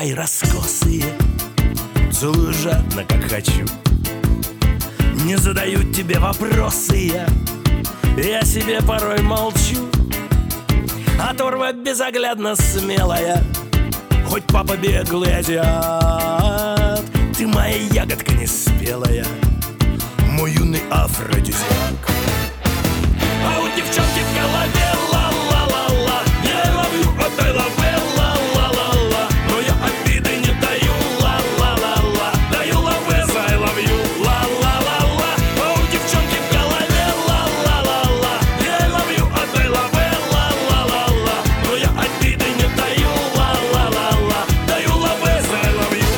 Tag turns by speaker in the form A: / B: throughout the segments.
A: мои раскосые, целую жадно, как хочу. Не задают тебе вопросы я себе порой молчу. Оторва безоглядно смелая, хоть папа беглый азиат, ты моя ягодка неспелая, мой юный афродизиак. А у девчонки в голове ла-ла-ла-ла, я ловлю от I love you, ла-ла-ла-ла, но я обиды не даю, ла-ла-ла-ла, даю love as I love you, ла-ла-ла-ла. А у девчонки в голове ла-ла-ла-ла, я ловлю от I love you, ла-ла-ла-ла, но я обиды не даю, ла-ла-ла-ла, даю love as I love you.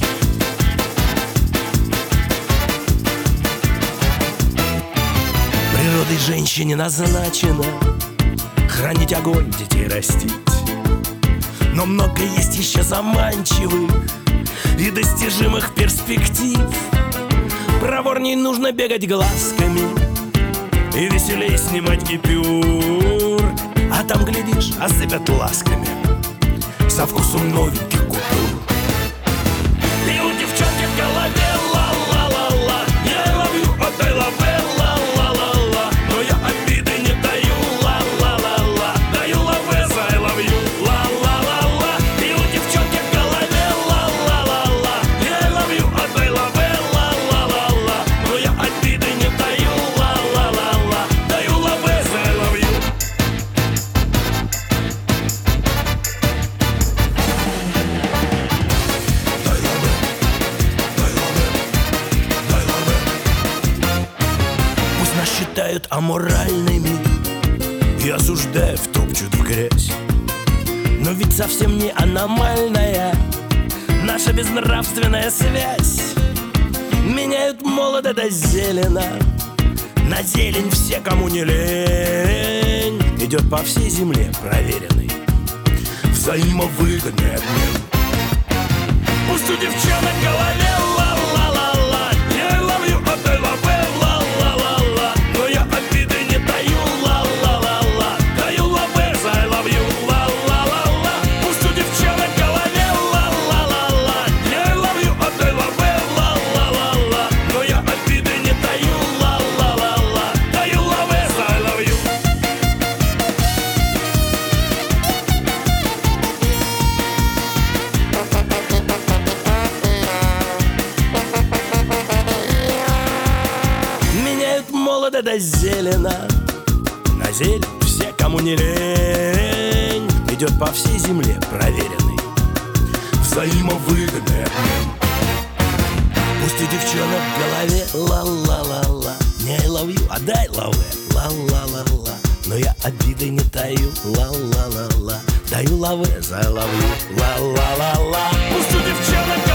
A: Природой женщине назначено хранить огонь, детей растить. Но много есть еще заманчивых и достижимых перспектив. Проворней нужно бегать глазками и веселей снимать гипюр. А там, глядишь, осыпят ласками со вкусом новеньких купюр. И у девчонки в голове ла-ла-ла-ла, я ловлю от I love you, ла-ла-ла-ла, но я обиды не даю, ла-ла-ла-ла, даю love as I love you, ла-ла-ла-ла. И у девчонки в голове ла-ла-ла-ла, я ловлю от I love you, ла-ла-ла-ла, но я обиды не даю, ла-ла-ла-ла, даю love as I love you. Пусть нас считают аморальными и осуждая втопчут в грязь, но ведь совсем не аномальная наша безнравственная связь. Меняют молодо до зелено, на зелень все, кому не лень, идет по всей земле проверенный взаимовыгодный обмен. Пусть у девчонок в голове ла-ла-ла-ла, я ловлю от I love you, ла-ла-ла-ла, но я обиды не даю, ла-ла-ла-ла, даю love as I love you, ла-ла-ла-ла. Пусть у девчонок в голове ла-ла-ла-ла, я ловлю от I love you, ла-ла-ла-ла, но я обиды не даю, ла-ла-ла-ла, даю love as I love you. Меняют молодо до зелено, на зелень все, кому не лень, идет по всей земле проверенный взаимовыгодный обмен. Пусть у девчонок в голове ла-ла-ла-ла, не I love you, а дай love it, ла-ла-ла-ла, но я обиды не таю, ла-ла-ла-ла, даю love as I love you, ла-ла-ла-ла. Пусть у девчонок